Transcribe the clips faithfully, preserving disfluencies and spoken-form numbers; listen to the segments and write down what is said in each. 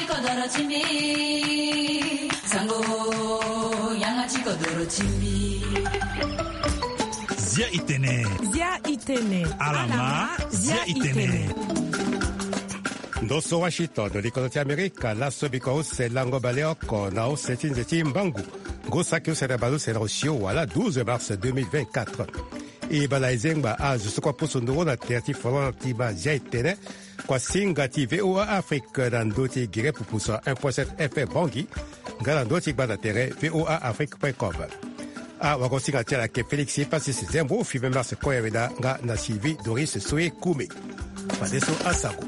kodoro chimbi sango yangachi kodoro chimbi Zia itene Zia itene Alama Zia itene Ndoso Washington de l'Économie Amérique, la Sobiko, c'est Lango Baleoko, Nao, c'est une zeti Mbangu. Gosakyo, c'est la balou, c'est le Rochio, voilà, douze mars deux mille vingt-quatre. Et Balaizengba, ah, je sais quoi pour son euro, la terre, Folan, Tiba, Zia itene, quoi, Singati, V O A Afrique, dans d'autres guillemets, pour pousser un virgule sept F M Bangui, dans d'autres guillemets, V O A Afrique point com. Ah, wakosinga tia la ke Félix Pasi Zembo, Five mars, Koyaveda, nga, na Sylvie, Doris, Soe, Koumé. Padeso, Asago.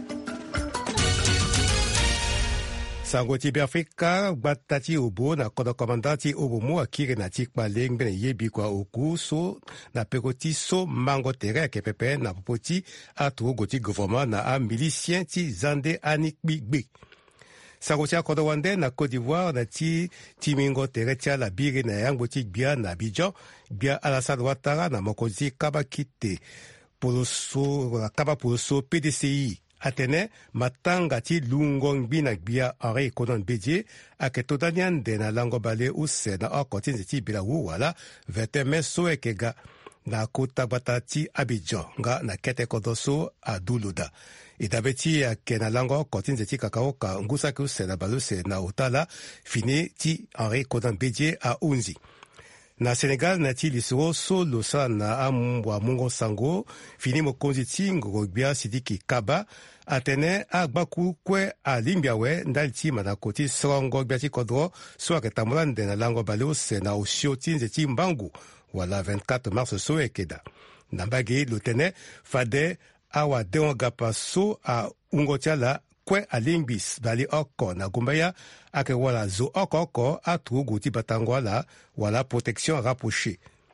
Sango ti Afrika batati obo na kodo komandati obo mo akire na tikpa lengbe na yebi kwa oku so na pekoti so mango tere ke pepe na popoti atu goti gouvernement na a milicien ti zande anik bigbi. Sango ti kodo wande na Côte d'Ivoire na ti timingo tere tia la biri na yango ti bia na Abidjan bia Alassane Ouattara na mokozi kabakite poloso kaba poloso P D C I. Atene matanga ti lungong bina bia Henri Konan Bedie aketodanian de na lango bale use na okotin ti bila wu wala vete meso ekega na kota batati Abidjan nga na kete kodoso aduluda idabeti ake na lango okotin ti kakao ka ngusa ku se na baluse na utala fini ti Henri Konan Bedie a unzi. Na Senegal na ti lisoro so losa na amwa mungo sango fini mokonzi ti ngogobia Sidiki Kaba atene agbaku kwe alimbia we ndali ti manako ti srongo bia ti kodro so aketambola nde na lango bale ose na osio ti nze ti mbangu wala vingt-quatre mars so ekeda na mbage lotene fade awa deongapa so a ungo ti ala kwe alimbis bali oko na gumbaya ake wala zo oko oko atu guti batango wala wala protection rapprochée.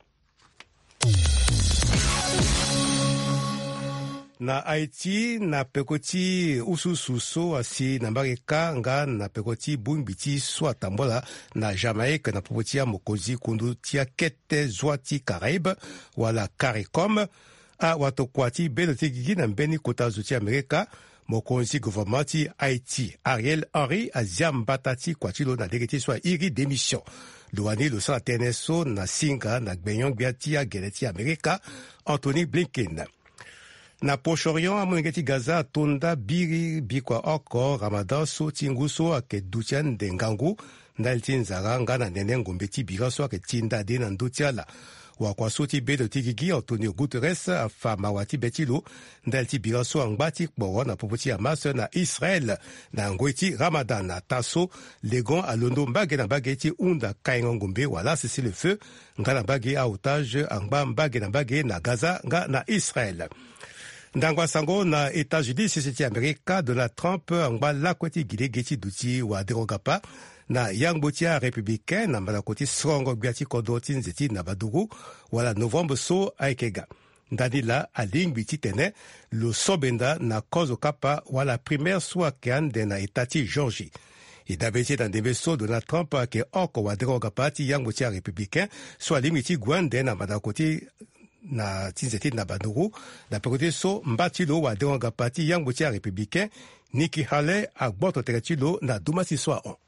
Na Haïti na pekoti usususo asi na mbareka nga na pekoti bumbiti so atambola na Jamaïque na popoti ya mokozi kundu tia kete zwati Caraïbe wala CARICOM a watokwati beloti gigi na mbeni kota zuti Amerika mokonzi gouvernement ti Haïti Ariel Henry aziambata ti kwatilo na degeti so iri démission douani lo sa teneso na singa na gbenyon biati a geleti Amerika Anthony Blinken. Na Proche-Orient amongeti Gaza tonda biri bikwa oko Ramadan so tinguso ake dutian de ngangu na iltinzara nga na nene ngombeti bira so ake tinda de na ndutiala wakwa so ti bedo ti gigi Antonio Guterres afa mawati betilo ndal ti bira so angbati kpo na popoti Hamas na Israel na ngweti Ramadan na taso legon alondo mbage na mbage ti unda kaingo ngombe wala cessez le feu nga na mbage a otage angba mbage na mbage na Gaza nga na Israel. Ndangwa sango na États-Unis sisiti Amerika Donald Trump angba lakweti gide geti duti wa derogapa na yangbotia républicain na malakoti srongo biati kodoti nzeti na baduru wala novembre so aikega ndadila alingbi titene lo sobenda na kozo kapa wala primaire so akande na etati Georgie. Idabeti dans des so Donald Trump ke oko wa derogapa ti yangbotia républicain so alingbi ti gwande na malakoti na tinzeti na baduru na pekote so mbatilo wa deronga parti yang botia républicain Nikki Haley a boto teretilo na dumasi so on.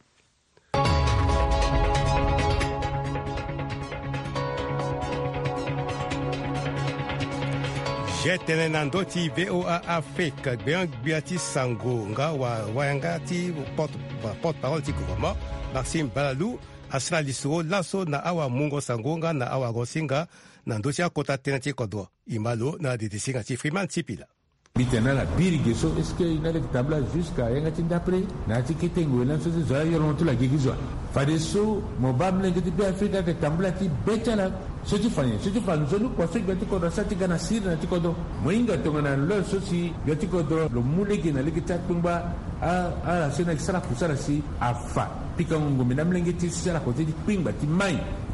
Jetene nandoti V O A Afrique bien biati sango nga wa wayangati porte porte parole ti gouvernement Maxime Balalou asra lisoro laso na awa mungo sango nga na awa gosinga na ndosia kota tena ti kodro imalo na de desinga ti Freeman Tipila. Bitena la birige so est-ce que ina le tabla jusqu'à yanga ti d'après na ti ketengo na so zo yoron to la gigizwa fade so mo bamle ngati bi Afrika ke tambla ti betala so ti fanye so ti fan zo lu kwa so ngati ko do sa ti gana sir na ti kodo mo inga to ngana lo so si ngati kodo lo mulege na legita tumba a a sena sala kusara si afa pika ngo mina mlenge ti sala ko ti pingba ti mai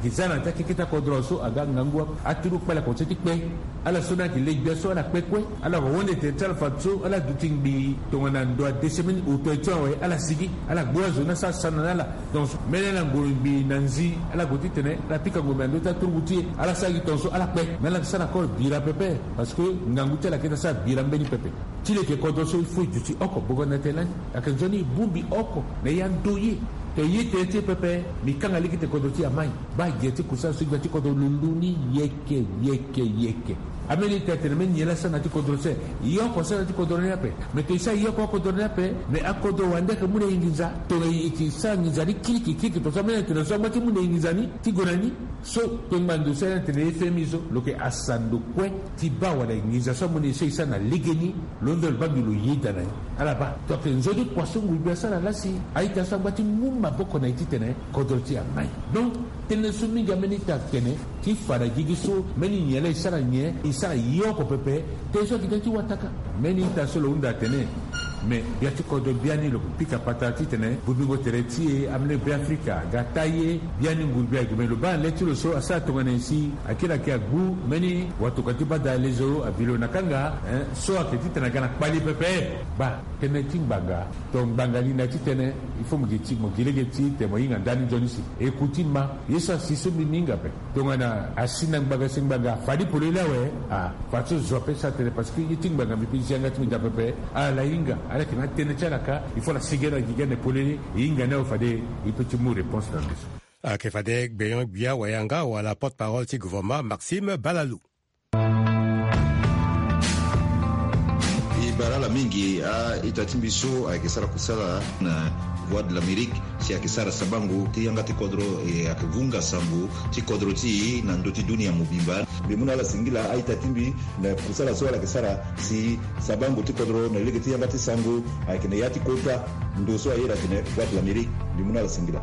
gizana ta kikita kodro so aga ngangwa aturu pala ko titi pe ala sona ki legbe so ala pekwe ala wonde te tal fatso ala duting bi to ngana ndo desemin o to tsowe ala sigi ala gbozo na sa sana ala donc menena ngombi nanzi ala goti tene la pika ngombe ndo ta turubuti ala sagi tonso ala pe mela sana ko bira pepe parce que nganguta la kita sa bira mbeni pepe tile ke kodro so il faut duti oko bogona tela akanjoni bumbi oko ne yandoyi te yete te pepe mi kanga likite kodoti amai ba yete kusa sigati kodolunduni yeke yeke yeke ameni tetere men yela sana ti kodrose yo ko sana ti kodrone ape me te sa yo ko kodrone ape me akodo wande ke mune ingiza to yi sa ngizani kiki kiki to samene te so mati mune ingizani ti gonani so to mando sana te ne femizo lo ke asando kwe ti ba wala ingiza so mune se sana ligeni londo el bagilu yidana ala ba to ke nzodi poisson ngulbe sana lasi aita sa mati mumma boko na ititene kodoti amai donc tene sumi gameni ta tene ti fara gigiso meni yela sana nye isa yoko pepe teso kitati wataka meni ta solo unda tene mais biati kodo biani lo pika patati tene bubingo tereti amne bi Afrika gataye biani ngulbi agme lo ban letu lo so asa to ngensi akira kia gu meni watu katiba da lezo abilo nakanga eh, so akiti tena kana pali pepe ba tene timbanga to bangali na titene il faut mugiti mo gilegeti te mo inga ndani jonisi ekutima yesa siso mininga pe to ngana asina mbaga simbaga fadi polelewe ah fatso zope sa tele parce que yitinga mi pinjanga timi pepe ala inga ala kina tene chalaka il faut la sigera gigene polele inga na fade il peut tu me réponse dans ça a ke fade beyon bia wayanga wala porte-parole du gouvernement Maxime Balalou barala mingi a itatimbiso a kesara kusala na voix de l'Amérique si a kesara sabangu ti yanga ti kodro e akivunga sambu ti kodro ti na ndoti dunia mubimba bimuna la singila a itatimbi na kusala so la kesara si sabangu ti kodro na lege ti yanga ti sangu a kene yati kota ndo so a yera kene voix de l'Amérique bimuna la singila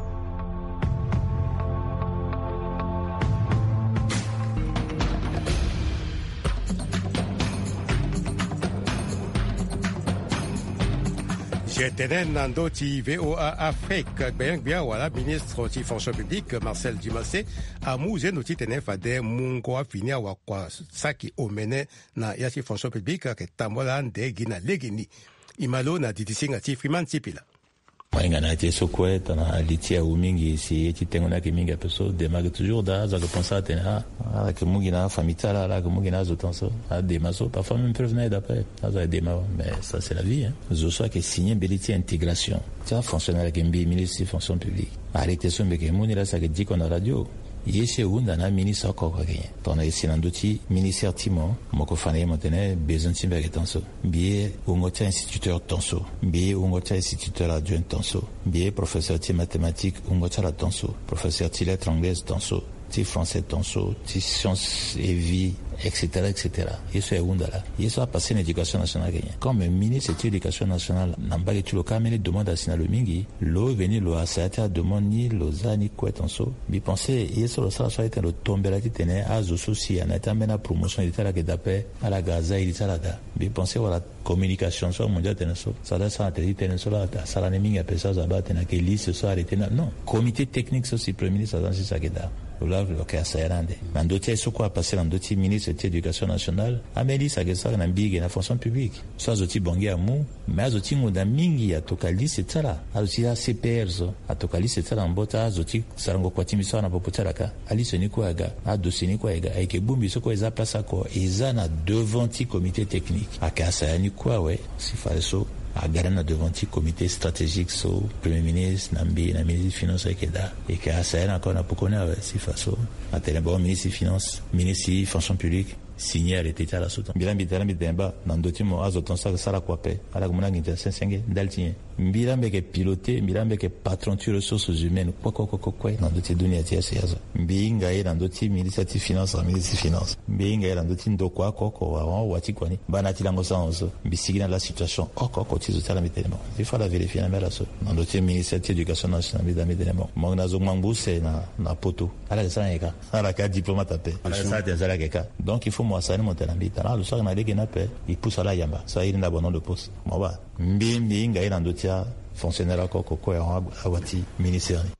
Tenen nando ti V O A Afrique bien bien wala ministre ti fonction publique Marcel Dimassé a mouze no ti tenen fade mungo a fini wa kwa saki omene na ya ti fonction publique ke tambola de gina legini imalo na ditisinga ti Freeman Tipila Wainga na te sokwe tana litia umingi si ti tengo na ke minga peso de mag toujours da za pensa tena ala ke mungi na famita la ke mungi na zo tanso a de maso parfois même peuvent venir d'après ça za de ma mais ça c'est la vie hein zo so ke signer beliti intégration ça fonctionnaire ke mbi ministre fonction publique arrêter so mbeke muni la sa ke dit qu'on a radio yese unda na ministre ko ko gagné tona isi nanduti ministère timo moko fane montene besoin timbe ke tanso bien ungota instituteur tanso bien ungota instituteur adjoint tanso bien professeur de mathématiques ungota la tanso professeur de lettres anglaises tanso ti français tanso ti sciences et vie etc etc yeso ya unda la yeso a passé l'éducation nationale gagné comme ministre de l'éducation nationale nambaki tu lo kamele demande à sinalo mingi lo veni lo asata demande ni lo zani kwetanso bi penser yeso lo sala so été lo tombela ti tene azo souci ana tambena promotion de tala ke dape ala gaza il tala da bi penser wala communication so mondial tene so ça da ça te tene so la sala ne mingi pesa za ba tena ke liste so arrêté non comité technique so si premier ministre dans ça ke da là le cas sairande mandotia so quoi passer dans d'autres ministres de l'éducation nationale ameli sa que ça na big na fonction publique so azoti bongi amu mais azoti ngoda mingi ya tokali c'est ça là azoti a C P R so atokali c'est ça mbota azoti sarango kwa timiso na popotala ka ali soni kwa ga a dosini kwa ga eke bumbi so kwa eza place ko eza na devant ti comité technique akasa yani kwa we si fale so a garana devant le comité stratégique so premier ministre nambi na ministre finance ekeda et que ça est encore na pokona si faso a tele bon ministre finance ministre fonction publique signé à l'état la soutan bilambi bilambi demba nandoti mo azoton sa sala kwape ala kumuna nginta sensenge ndaltinye mbilambe ke piloter mbilambe ke patron tu ressources humaines quoi quoi quoi quoi nandoti dunia tia siaza mbinga ira nandoti ministre de finance ministre finance mbinga ira nandoti ndokwa koko wa wati kwani bana tilango sanzo bisigina la situation oko ko tizo tala mitellement il faut la vérifier na mera so nandoti ministre de l'éducation nationale bidami d'éléments mona zo manguse na na poto ala ça eka ala ka diplomate pe ala ça des ala ka donc il faut moi ça ni montana mbita na lusa na lege na pe il pousse ala yamba ça il na bon de poste moba mbimbi ngai na ndotia fonctionnaire ko ko ko awati ministère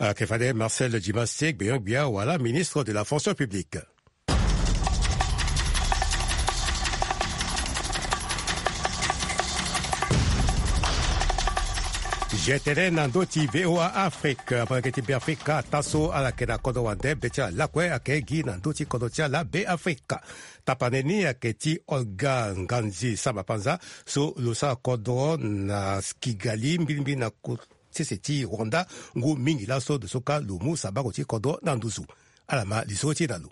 Kefade Marcel Djimastek Beyongbia Wala, ministre de la fonction publique. Jetene nandoti V O A Afrique après que tibi Africa taso ala kena kodo wande becha lakwe akegi nandoti kodo tia la be Africa tapaneni aketi Olga Nganzi Samapanza so lusa kodo na Kigali mbimbi na seseti Rwanda ngu mingi laso de soka lumu sabagoti kodo nanduzu alama lisoti nalu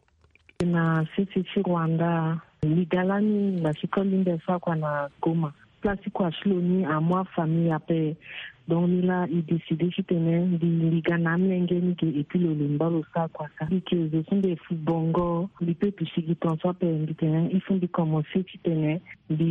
na seseti Rwanda ligalani na sikolinde fa kwa na Goma place kwa shloni a moi famille après donc là il décidé je tenais di ligana mlengeni ke et puis le limbalo ça quoi ça que je sont des footbongo les peuples qui pensent pas en terrain ils font des commencer tu tenais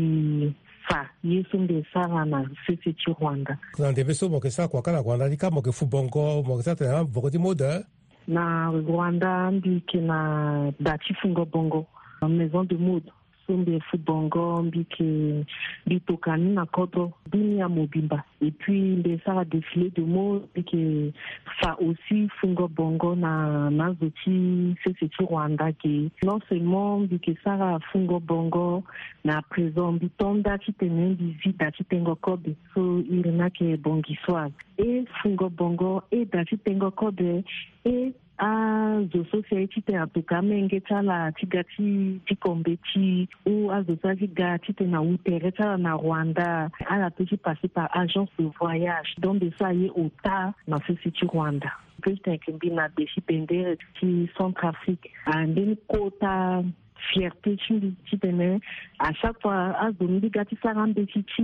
di fa ils sont des sarana c'est c'est Rwanda dans des vaisseaux mo que ça quoi kana Rwanda dika mo que footbongo mo que ça tena beaucoup de mode na Rwanda ndi ke na dati fungo bongo maison de mode des footbongo mbike bitokani na kodo dunia mobimba et puis des ça défilé de mots et que ça aussi fungo bongo na na zoti c'est c'est Rwanda qui non seulement mbike ça fungo bongo na présent bitonda qui tenait visite qui tengo kobe so il na que bongi soir et fungo bongo et dati tengo kobe et a zo society te apuka menge tala tigati tikombeti ou a zo tigati te na utere tala na Rwanda a la petit passé par agence de voyage donc de ça y est au tas na société Rwanda que je t'inquiète na défi pender qui Centrafrique a une quota fierté tu tenais à chaque fois à zombi gati sarambe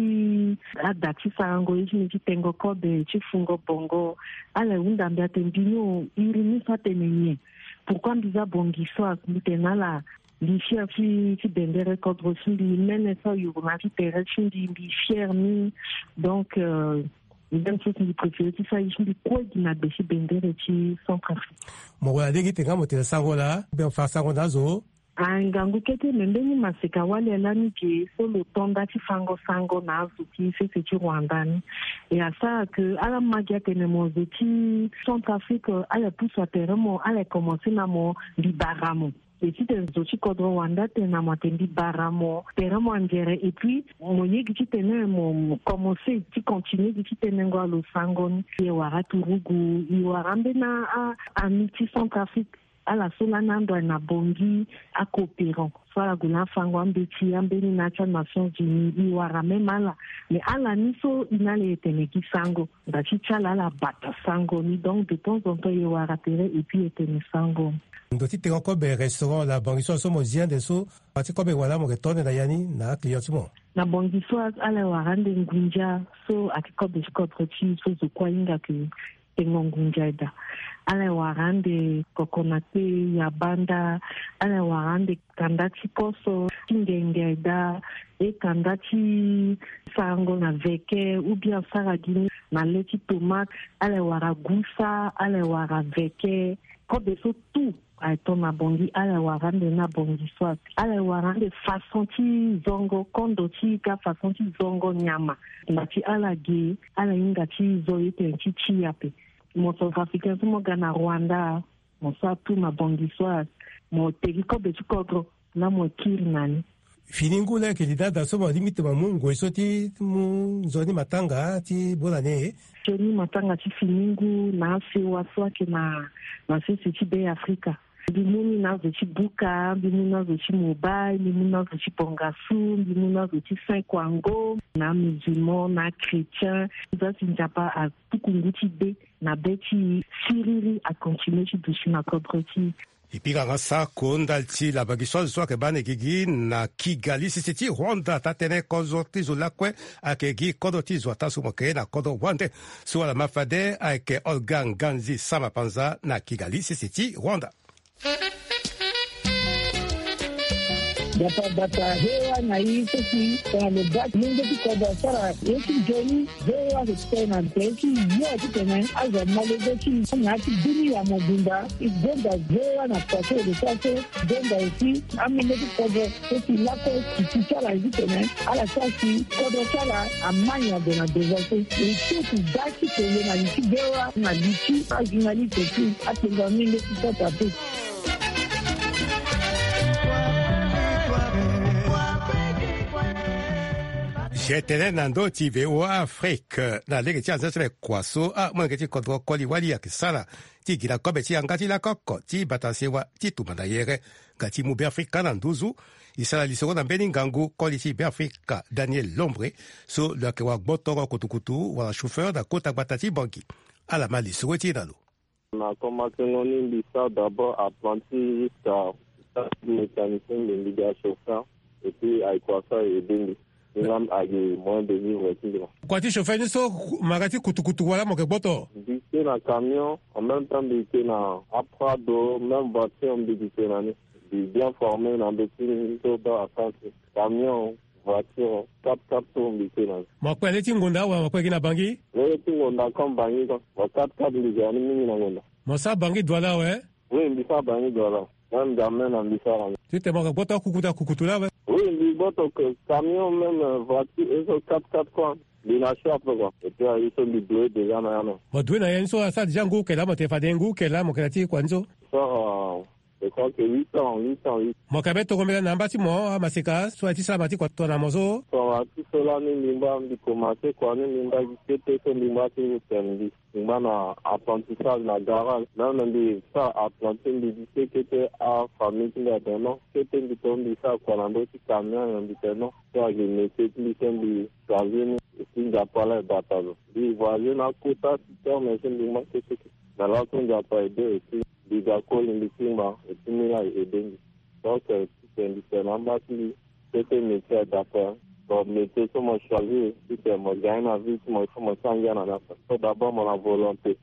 ti à dati sarango je ti tengo code ti fungo bongo ala unda mbia tembino irini sa tenenye pourquoi biza bongi so mitena la li fier ti ti bendere contre si li mene so yu na ti tere ti li fier ni donc euh, même chose ni préféré ti sa yi ko dina beshi bendere ti Centrafrique mo wa degi tenga mo te sango la be fa sango nazo angangu kete membeni maseka wale lani ke solo tonda ti fango sango na azuki se se ti Rwandani et à ça que ala magia tene mo zeti Centrafrique ala pousse teremo ala commencer na mo di baramo et si te zoti kodro Rwanda tena matendi baramo teremo angere et puis mo yegi ti tene mo commencer ti continuer ti tene ngo lo sango ni wara turugu i warambe na a amiti Centrafrique à la solanando na bongi à coopérant soit la guna fango ambeti ambeni na cha Nations Unies i wara memala mais à la niso inale teneki sango da chichala la bata sango ni donc de temps en temps i wara tere et puis etene sango ndoti te ko be restaurant la bongi so mo zia de so pati ko be wala mo retone na yani na client mo na bongi so ala warande ngunja so akiko be contre chi so zo kwa inga ke tengongunjaida ala warande kokonate ya banda ala warande kandati koso tingengeida e kandati sango na veke ou bien saragini na leti tomate ala waragusa ala wara veke ko beso tout ay tona bongi ala warande na bongi swat ala warande façon ti zongo kondo ti ka façon ti zongo nyama na ti ala ge ala inga ti zoyete ti ti yape mo Centrafricain mo gana Rwanda mo sa tu ma bongi swat mo tegiko be kodro na mo kirnani finingu la kelida da so mo limite ma mungo isoti mu zoni matanga ti bolane joni matanga ti finingu na se waswa ke na na se ti be Afrika bimuni na zo ti buka bimuni na zo ti mobile bimuni na zo ti pongasu bimuni na zo ti saint-kwango na musulman na chrétien za sinjapa a tukungu ti be na beti siriri a continuer ti dushi na kobroti ipika nga sa kondal ti la bagiswa zo ke bane gigi na Kigali si ti Rwanda tatene kozo ti zo lakwe akegi kodo ti zo tasu mo ke na kodo wande so la mafade ake Olga Nganzi Samapanza na Kigali si ti Rwanda. Data data hewa na hii sisi kwa lebak mungu tikoda sara yeki joni hewa tena teki yote tena aza malezi na dini ya mobimba igenda hewa na pase de sase genda ici amene tikoda sisi lako kichara hivi tena ala sasi kodo sala amanya de na devote ikitu daki tele na likidewa na liki ajinali teki atenga mingi tikoda tu. Jetele nando ti V O A Afrique na lege ti anzesele kwaso a mwenge ti kodro koli wali ya kisala ti gila kobe ti angati la koko ti batasewa ti tumanda yere ga ti mu be Afrika na nduzu isala lisoko na mbeni ngangu koli ti be Afrika Daniel Lombre so lo ke wa gbotoro kutukutu wala chauffeur da kota gbata ti banki ala mali lisoko ti nalo. On a commencé en Lisa d'abord à planter jusqu'à mécanicien de Liga chauffeur et puis à Equasa et Bengi. Kwa ti chauffeur ni so magati kutukutu wala mo ke boto bité na camion en même temps bité na aprado même voiture bité na ni bien formé na bité to ba asante camion voiture quatre quatre bité na mo kwa le ti ngonda wa mo kwa kina bangi le ti ngonda kom bangi ko quatre quatre li jani mingi na ngonda mo sa bangi dola we oui mbisa bangi dola même jamais na mbisa na tu te mo ke boto kukuta kukutu la we. Oui, il botte au camion, même voiture, ils sont quatre quatre quoi. Il a cher quoi. Et puis ils sont libérés déjà na yana. Mo doué na yenso asa déjà ngu kela mo te fa dengu kela mo kela ti kwanzo. Ça je crois que huit ans, huit ans, huit. Mo kabe to komela namba ti mo amaseka so ti sala mati kwa to na mozo. So ati sola ni limba ndi commencer quoi ni limba qui était limba ti tendi. Limba na apprentissage na garage. Même ndi ça apprenti ndi dit que était à famille de non. C'était ndi tondi ça quoi na do ti camion ndi non. So je mettais plus ndi camion ti da pala batalo. Di voisin na kota ti mais ndi ma que que. Na la kon ja pa aider et diga koli ndikimba etimila edengi donc c'est différent basi c'était métier d'après donc métier que moi choisi c'était moi gagner la vie moi faut me changer na la so d'abord mon volonté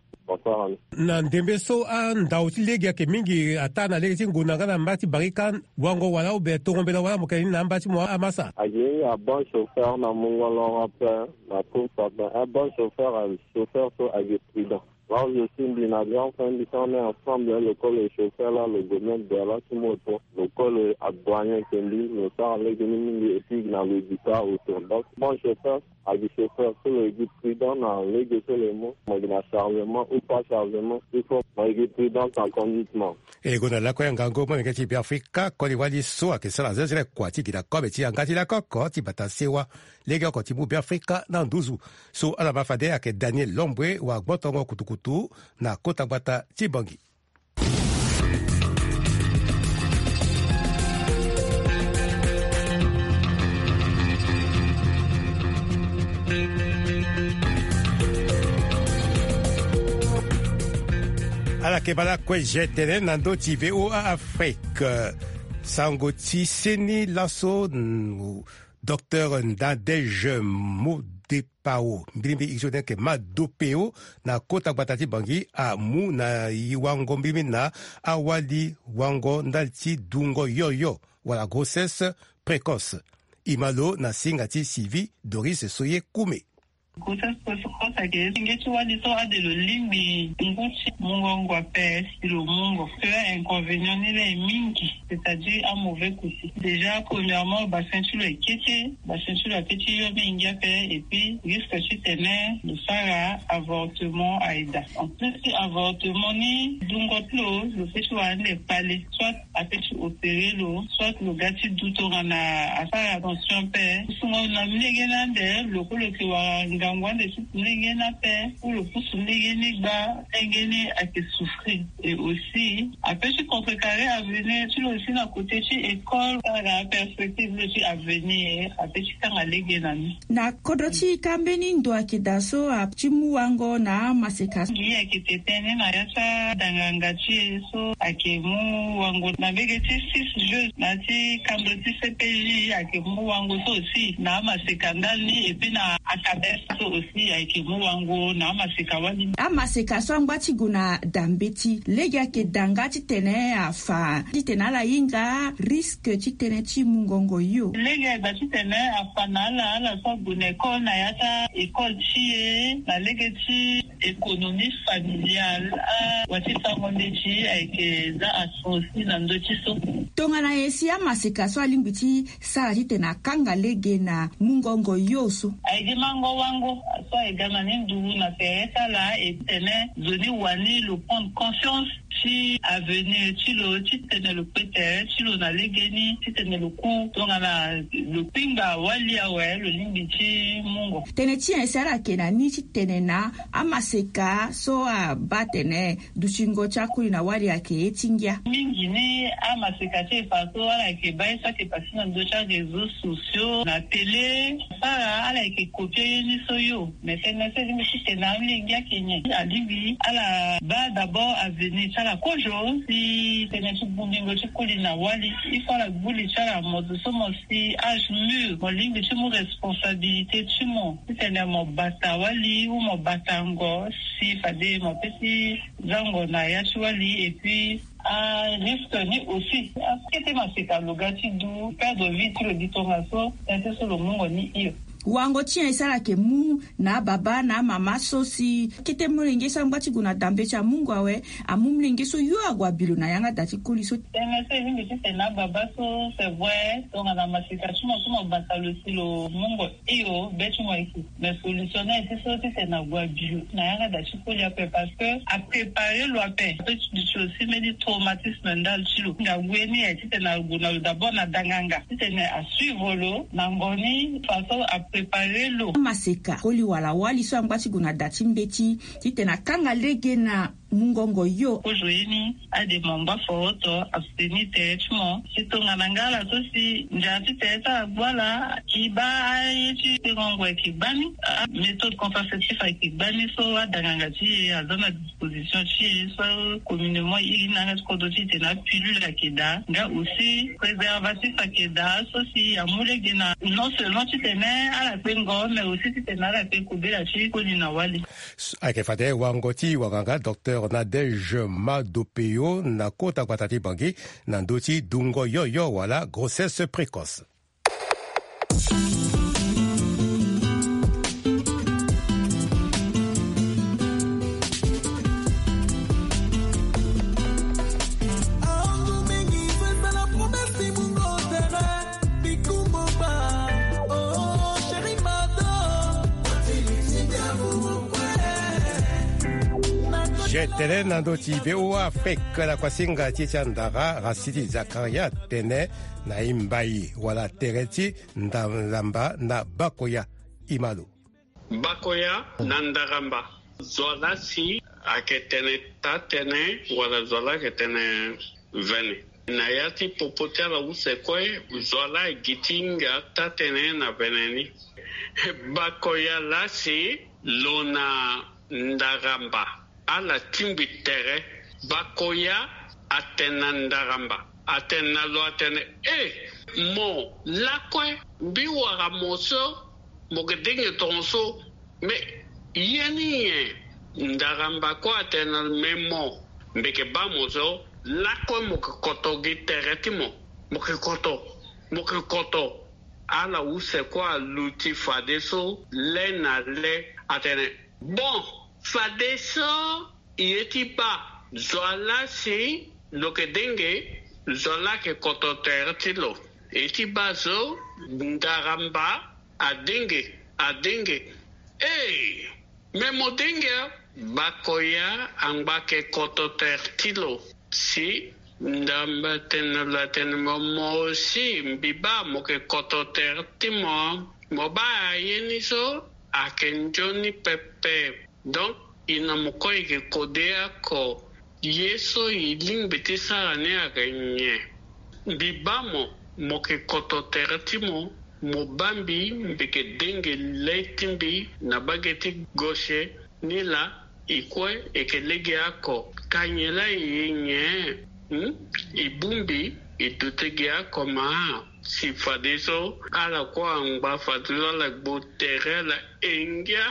na ndembe so a ndau ti legi ke mingi ata na legi ti nguna ngana mbati barika wango wala ube tongombela wala mo keni na mbati mo amasa aye a bon chauffeur na mongolo après na tout ça un bon chauffeur un chauffeur so age prudent. Là, je suis une grande fin de on est ensemble, le col est chauffeur là, le gouvernement de la Timoto, le col à douanier qui dit, le temps, les génies, et puis dans le guitare autour. Donc, bon chauffeur, avec chauffeur, sur le guide prudent, dans les guides les mots, moi, il y a chargement ou pas chargement, il faut, moi, il y a prudent en conduitement. Et gona la ko ngango mo ngati bi Afrika ko li wali so akesala zezele kwa ti la ko be ti ngati la ko ko ti batasewa lege ko ti mu bi Afrika na nduzu so ala ba fade ake Daniel Lombwe wa gbotongo kutukutu na kota bata ti bangi. Ala kebala kwe jetene nando ti V O A Afrique sango ti seni laso docteur Ndadej Modepao mbimbi iksoden ke madopeo na kota batati bangi a mu na iwango mbimbi na awali wango ndalti dungo yoyo wala grossesse précoce imalo na singati Sivi Doris Soye Kume. Grossesse précoce ake ngeti wali so ade lo limbi nguti mungo ngwa pe lo mungo que inconvénient ni le mingi c'est-à-dire un mauvais côté. Déjà premièrement ba ceinture est kété, ba ceinture est kété yo mingi pe et puis risque si tené le sara avortement aida. En plus avortement ni dungo tlo le fait soit ne palais soit a fait opérer lo soit le gati douto na a faire attention pe souvent na mlegena de le ko le ki wa ngangwande ngena pe pour le pouce ngena ba ngene a que souffrir et aussi après tu contrecarrer à venir tu aussi na côté tu école la perspective de à venir après tu kan ngena na kodoti kambeni ndo akidaso a timu wango na maseka ni akitetene na yasa dangangati so akemu wango na begeti six jeux na ti kamboti C P J akemu wango so aussi na maseka ndani et puis na akabes so aussi avec Mouango, na Maseka wali. A Maseka so ngwati guna dambeti, lega ke danga titene afa, titene la inga, risque titene ti mungongo yo. Lega ba titene afa na la la so gune école na yata école chi, na lega ti économie familiale, a wati sangonde chi avec za asosi na ndo chi so. Tongana esi a Maseka so alimbiti sa titene kanga lege na mungongo yoso. Aige mango wango, so egana nindu na pesa la etene zoni wani le prendre conscience si avenir ti lo ti tene le péter ti lo na legeni ti tene le coup donc na le pinga wali awe le limbi ti mungo tene ti esara kena ni ti tene na Amaseka so a batene duchingo chakuli na wali ake etingia mingi ni Amaseka ti faso ala ke bai sa ke pasina ndo cha réseaux sociaux na télé para ala ke copier ni so yo mais tene se mi ti tene na lingia kenye alibi ala ba d'abord avenir la kojo si tene tu bundingo tu kulina wali il faut la bouli chala modu somo si âge mûr mo lingi tu mo responsabilité tu mo si tene mo bata wali ou mo batango si fade mo petit zango na ya tu wali et puis à risque ni aussi à ce que te Maseka logati du perdre vie tu le ditoraso c'est sur le monde ni iyo wango tia isara ke mu na baba na mama sosi kite mulenge sambati guna dambe cha mungu awe amumlenge so yo agwa bilu na yanga dati kuli so tena se vingi kite na baba so c'est vrai donc na Maseka chuma kuma batalo silo mungu iyo betu mo iki mais solutionner c'est ça c'est na gwa bilu na yanga dati kuli ape parce que a préparer lo ape tu aussi mais du traumatisme mental silo nga weni et na guna d'abord na danganga c'est à suivre lo na ngoni façon a préparer l'eau. Maseka koli wala wali so ngwati guna dati mbeti titena kanga lege na mungongo yo ojoini ade mamba foto absteni techmo sitonga nangala so si njati teta voilà kiba ayi tingongo kibani méthode contraceptive kibani so adanganga ti azana disposition ti so communément inanga kodoti tena pilule kida nga aussi préservatif kida so si amule gina non seulement ti tena ala pengo mais aussi ti tena la pe kubela ti kolina wali ake fade wangoti wanganga docteur Nadège Madopeo na kota kwa tati bangi na ndoti dungo yo yo wala grossesse précoce. Jetele nandoti bewa feka la kwasinga ticha ndara rasiti Zakaria tene na imbai wala tereti ndamba na bakoya imalu. Bakoya nandaramba zola si aketene tatene wala zola ketene vene. Na yati popotea la usekwe zola gitinga tatene na veneni. Bakoya lasi lona ndaramba. Ala timbi tere bakoya atena ndaramba atena lo atene eh mo lakwe biwara moso mogedenge tonso me yeni ndaramba ko atena memo mbeke ba moso lakwe mokoto gitere timo mokoto mokoto ala use kwa luti fadeso le na le atene bon Fadeso yetipa zola si loke denge zola ke kototer tilo yetipa zo ndaramba adenge adenge eh memo denge bakoya ambake kototer tilo si ndamba tenala tenmo mo si mbiba moke kototer timo moba yeniso akenjoni pepe. Donc, il n'a pas que kodea ko yeso iling beti sarane a gagné. Bibamo moke kototeratimo mo bambi mbeke denge leitimbi na bageti gauche ni la ikwe ekelege ako kanyela yenye hmm? Ibumbi itutege ako maa si fadiso ala kwa ngba fadiso la botere la engia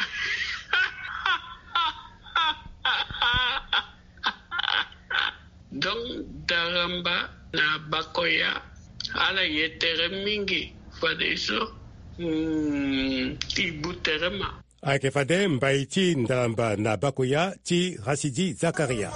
donc daramba na bakoya ala yetere mingi fadiso mm, ti buterema ayeke fade mbai ti ndalamba na bakoya ti Rasidi Zakaria.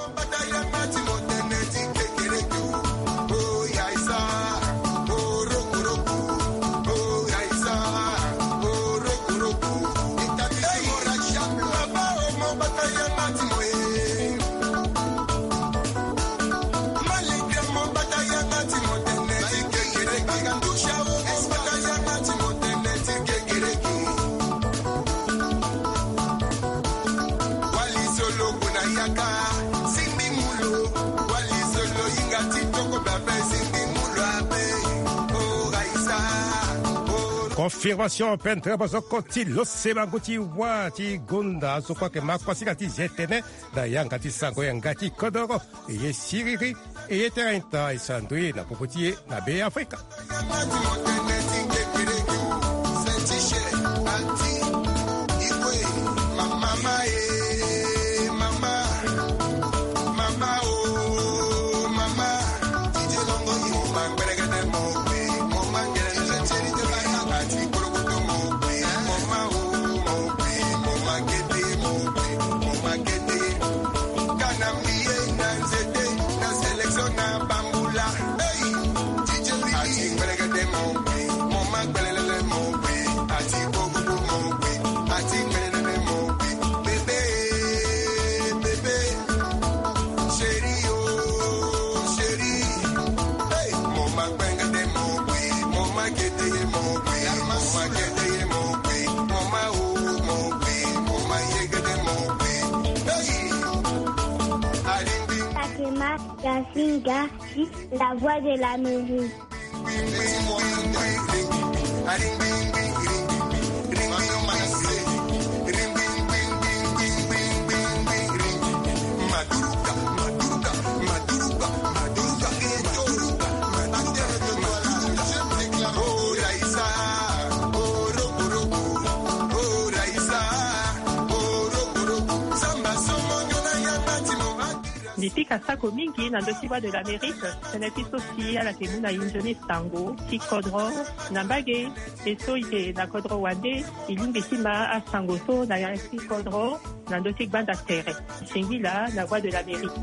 Confirmation pentre bazoko ti losebango ti wa ti gonda so kwa ke makwasika ti zetene da yanga ti sango yanga ti kodoro ye siriri e ye terenta e sandui na popotie na be Afrika. Yasinga, la voix de l'Amérique. Nipika sako mingi na ndosiwa de l'Amérique, seneti sosi ala ke muna injoni sango, ti kodro, na mbage, eso ite na kodro wande, ilingi sima a sango so na ya ti kodro, na ndosik banda tere. Singila na voix de l'Amérique.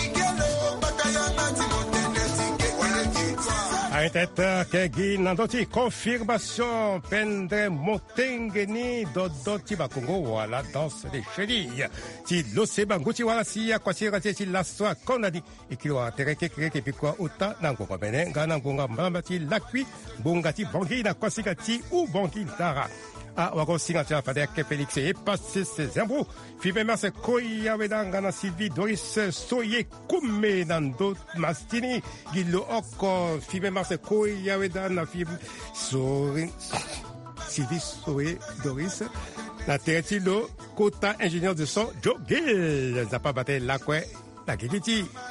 Aiteta kegi nandoti confirmation pendre motengeni dodoti bakongo wala danse des chenilles ti loseba nguti wala siya kwa sira ti la soa konadi ikiwa tereke kireke pikwa uta nangonga bene ngana ngonga mbamba ti lakwi bonga ti bongi na kwa sika ti u bongi dara a wako singa ti afade ke Felix e passe ses embou fibe mas koya wedanga na Sylvie Doris soye kume nando mastini gilo oko fibe mas koya wedana fibe sorin Sylvie soye Doris la teretilo kota ingénieur de son Joe Gill zapa bate la kwe la gigiti